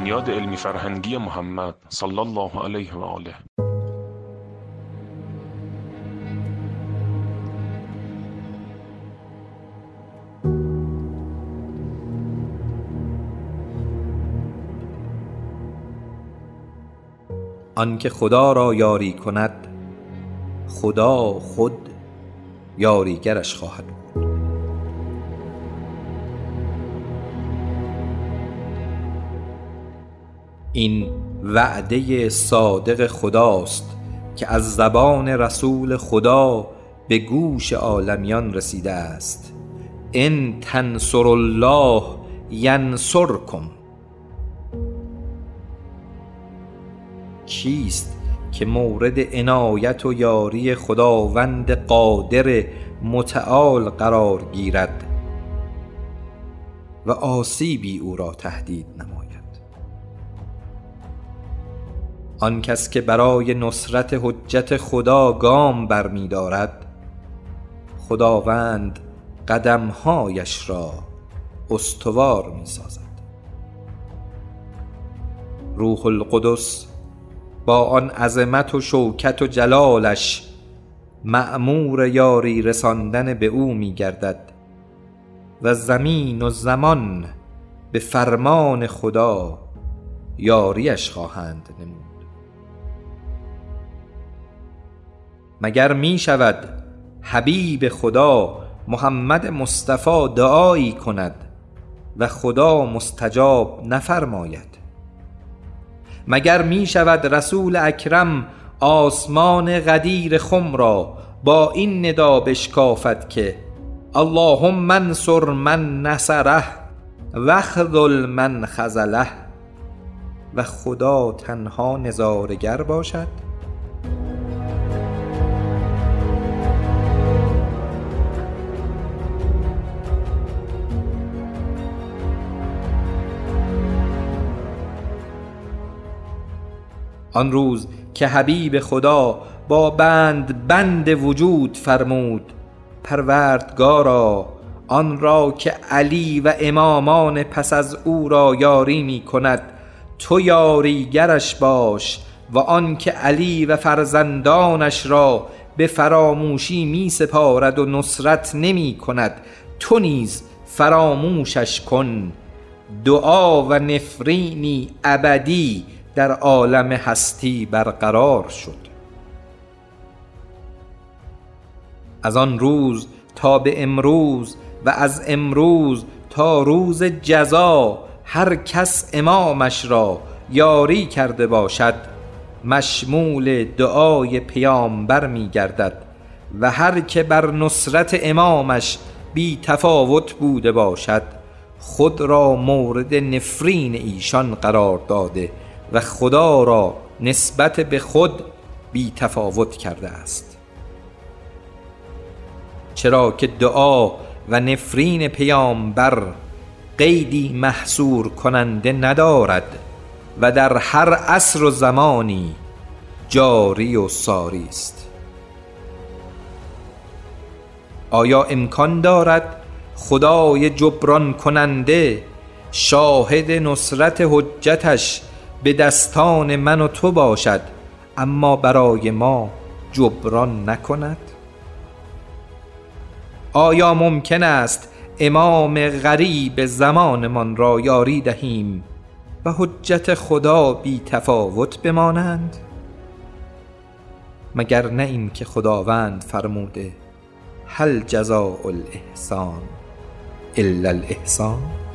بنیاد علمی فرهنگی محمد صلی الله علیه و آله. آنکه خدا را یاری کند، خدا خود یاریگرش خواهد بود. این وعده صادق خداست که از زبان رسول خدا به گوش عالمیان رسیده است: ان تنصروا الله ینصرکم. کیست که مورد عنایت و یاری خداوند قادر متعال قرار گیرد و آسیبی او را تهدید نماید؟ آن کس که برای نصرت حجت خدا گام برمی دارد، خداوند قدمهایش را استوار می سازد. روح القدس با آن عظمت و شوکت و جلالش مأمور یاری رساندن به او می گردد و زمین و زمان به فرمان خدا یاریش خواهند نمود. مگر می شود حبیب خدا محمد مصطفی دعایی کند و خدا مستجاب نفرماید؟ مگر می شود رسول اکرم آسمان غدیر خم را با این ندا بشکافد که اللهم انصر من نصره واخذل من خذله، و خدا تنها نظاره‌گر باشد؟ آن روز که حبیب خدا با بند وجود فرمود: پروردگارا، آن را که علی و امامان پس از او را یاری می کند تو یاریگرش باش، و آن که علی و فرزندانش را به فراموشی می سپارد و نصرت نمی کند تو نیز فراموشش کن. دعا و نفرینی ابدی در عالم هستی برقرار شد. از آن روز تا به امروز و از امروز تا روز جزا هر کس امامش را یاری کرده باشد مشمول دعای پیامبر می گردد، و هر که بر نصرت امامش بی تفاوت بوده باشد خود را مورد نفرین ایشان قرار داده و خدا را نسبت به خود بی تفاوت کرده است. چرا که دعا و نفرین پیامبر قیدی محصور کننده ندارد و در هر عصر و زمانی جاری و ساری است. آیا امکان دارد خدای جبران کننده شاهد نصرت حجتش به دستان من و تو باشد اما برای ما جبران نکند؟ آیا ممکن است امام غریب زمانمان را یاری دهیم و حجت خدا بی تفاوت بمانند؟ مگر نه این که خداوند فرموده هل جزاء الاحسان الا الاحسان؟